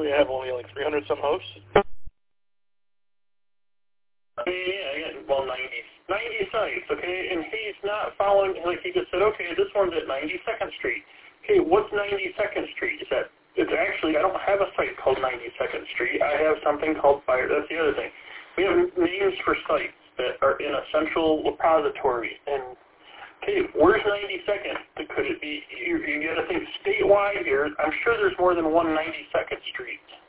really have only like 300 some hosts? Yeah, I got, 90 sites, okay? And he's not following, like he just said, okay, this one's at 92nd Street. Okay, what's 92nd Street? Is that, it's actually, I don't have a site called 92nd Street. I have something called Fire, that's the other thing. We have names for sites that are in a central repository, and okay, where's 92nd? Could it be, you got to think statewide here. I'm sure there's more than one 92nd Street.